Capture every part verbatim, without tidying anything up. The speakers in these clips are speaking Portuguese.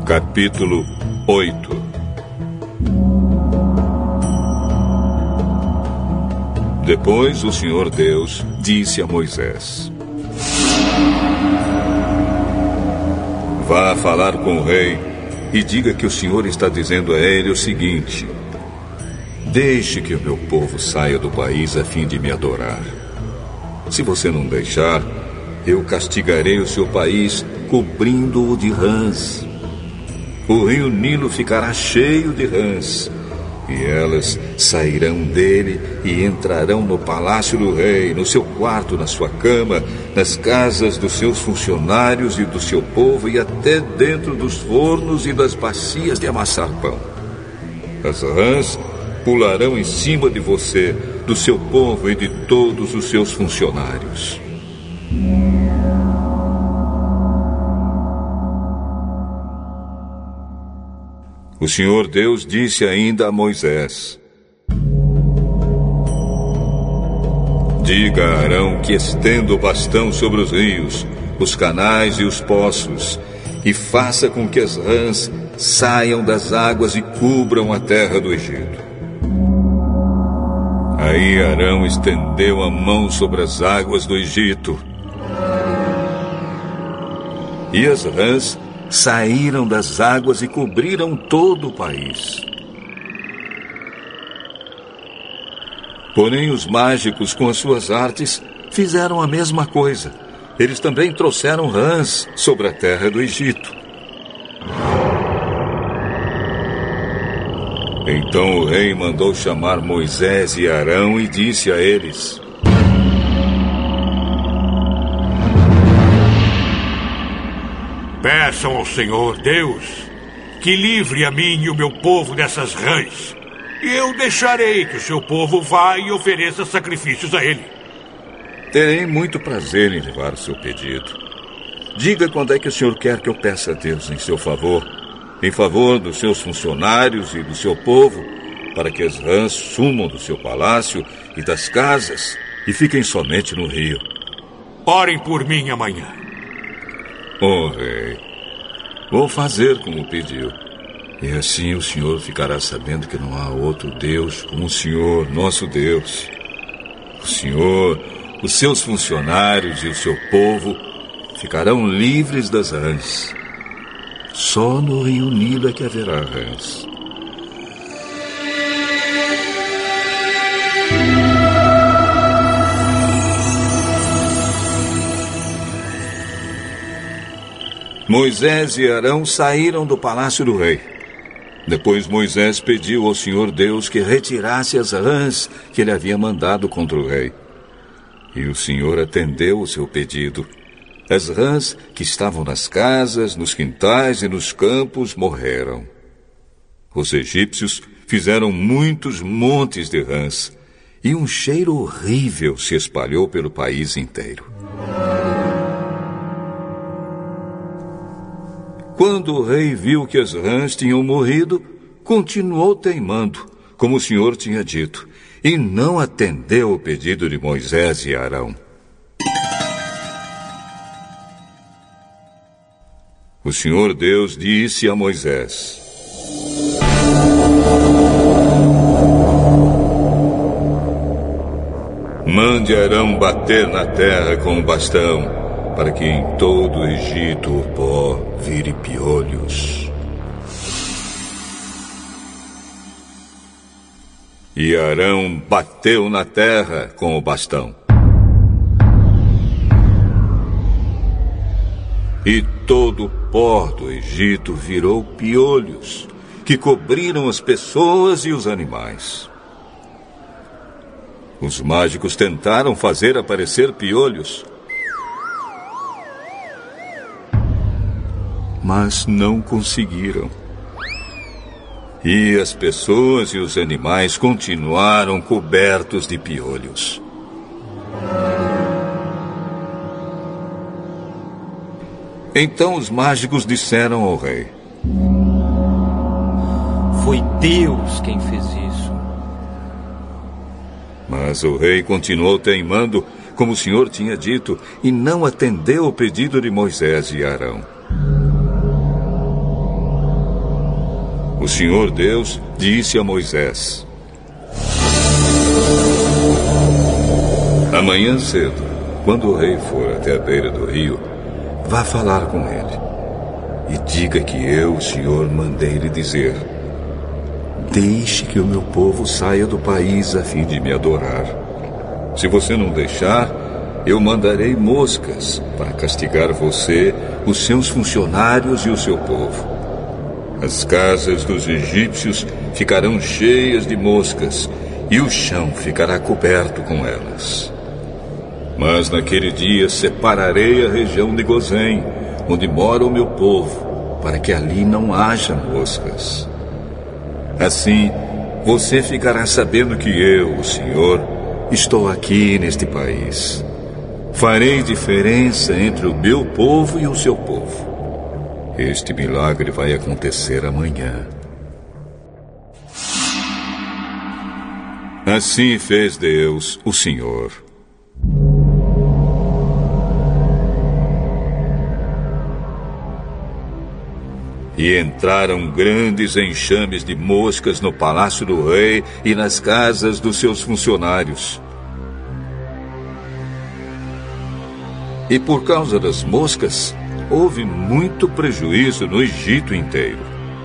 Capítulo oito. Depois o Senhor Deus disse a Moisés: Vá falar com o rei e diga que o Senhor está dizendo a ele o seguinte: Deixe que o meu povo saia do país a fim de me adorar. Se você não deixar, eu castigarei o seu país cobrindo-o de rãs. O rio Nilo ficará cheio de rãs, e elas sairão dele e entrarão no palácio do rei, no seu quarto, na sua cama, nas casas dos seus funcionários e do seu povo, e até dentro dos fornos e das bacias de amassar pão. As rãs pularão em cima de você, do seu povo e de todos os seus funcionários. O Senhor Deus disse ainda a Moisés: Diga a Arão que estenda o bastão sobre os rios, os canais e os poços, e faça com que as rãs saiam das águas e cubram a terra do Egito. Aí Arão estendeu a mão sobre as águas do Egito, e as rãs saíram das águas e cobriram todo o país. Porém, os mágicos, com as suas artes, fizeram a mesma coisa. Eles também trouxeram rãs sobre a terra do Egito. Então o rei mandou chamar Moisés e Arão e disse a eles: Peçam ao Senhor Deus que livre a mim e o meu povo dessas rãs, e eu deixarei que o seu povo vá e ofereça sacrifícios a ele. Terei muito prazer em levar o seu pedido. Diga quando é que o senhor quer que eu peça a Deus em seu favor, em favor dos seus funcionários e do seu povo, para que as rãs sumam do seu palácio e das casas e fiquem somente no rio. Orem por mim amanhã. Oh, rei, vou fazer como pediu. E assim o senhor ficará sabendo que não há outro Deus como o Senhor, nosso Deus. O senhor, os seus funcionários e o seu povo ficarão livres das rãs. Só no rio Nilo é que haverá rãs. Moisés e Arão saíram do palácio do rei. Depois Moisés pediu ao Senhor Deus que retirasse as rãs que ele havia mandado contra o rei. E o Senhor atendeu o seu pedido. As rãs que estavam nas casas, nos quintais e nos campos morreram. Os egípcios fizeram muitos montes de rãs, e um cheiro horrível se espalhou pelo país inteiro. Quando o rei viu que as rãs tinham morrido, continuou teimando, como o Senhor tinha dito, e não atendeu o pedido de Moisés e Arão. O Senhor Deus disse a Moisés: Mande Arão bater na terra com o bastão, para que em todo o Egito o pó vire piolhos. E Arão bateu na terra com o bastão. E todo o pó do Egito virou piolhos, que cobriram as pessoas e os animais. Os mágicos tentaram fazer aparecer piolhos, mas não conseguiram. E as pessoas e os animais continuaram cobertos de piolhos. Então os mágicos disseram ao rei: Foi Deus quem fez isso. Mas o rei continuou teimando, como o Senhor tinha dito, e não atendeu o pedido de Moisés e Arão. o Senhor Deus disse a Moisés: amanhã cedo, quando o rei for até a beira do rio, vá falar com ele e diga que eu, o Senhor, mandei lhe dizer: deixe que o meu povo saia do país a fim de me adorar. Se você não deixar, eu mandarei moscas para castigar você, os seus funcionários e o seu povo. As casas dos egípcios ficarão cheias de moscas e o chão ficará coberto com elas. Mas naquele dia separarei a região de Gozém, onde mora o meu povo, para que ali não haja moscas. Assim, você ficará sabendo que eu, o Senhor, estou aqui neste país. Farei diferença entre o meu povo e o seu povo. Este milagre vai acontecer amanhã. Assim fez Deus, o Senhor. E entraram grandes enxames de moscas no palácio do rei e nas casas dos seus funcionários. E por causa das moscas, houve muito prejuízo no Egito inteiro.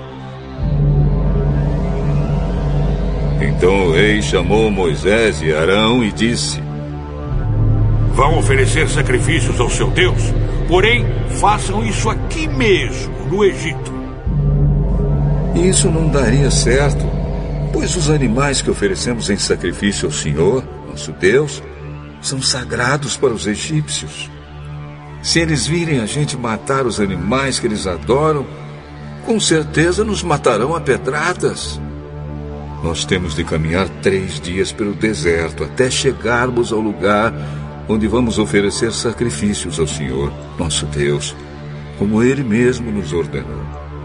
Então o rei chamou Moisés e Arão e disse: vão oferecer sacrifícios ao seu Deus, porém façam isso aqui mesmo, no Egito. Isso não daria certo, pois os animais que oferecemos em sacrifício ao Senhor, nosso Deus, são sagrados para os egípcios. Se eles virem a gente matar os animais que eles adoram, com certeza nos matarão a pedradas. Nós temos de caminhar três dias pelo deserto até chegarmos ao lugar onde vamos oferecer sacrifícios ao Senhor, nosso Deus, como Ele mesmo nos ordenou.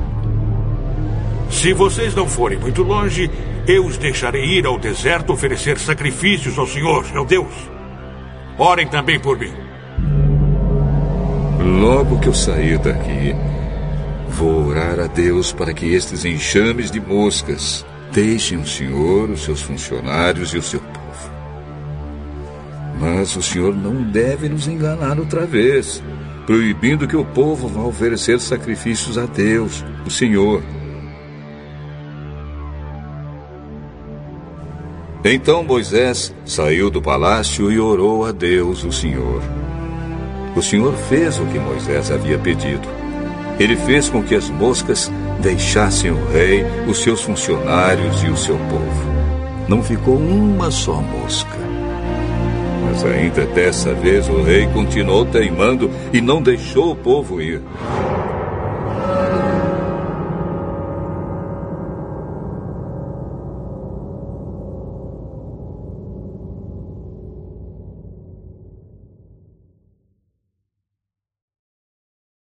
Se vocês não forem muito longe, eu os deixarei ir ao deserto oferecer sacrifícios ao Senhor, meu Deus. Orem também por mim. Logo que eu sair daqui, vou orar a Deus para que estes enxames de moscas deixem o Senhor, os seus funcionários e o seu povo. Mas o Senhor não deve nos enganar outra vez, proibindo que o povo vá oferecer sacrifícios a Deus, o Senhor. Então Moisés saiu do palácio e orou a Deus, o Senhor. O Senhor fez o que Moisés havia pedido. Ele fez com que as moscas deixassem o rei, os seus funcionários e o seu povo. Não ficou uma só mosca. Mas ainda dessa vez o rei continuou teimando e não deixou o povo ir.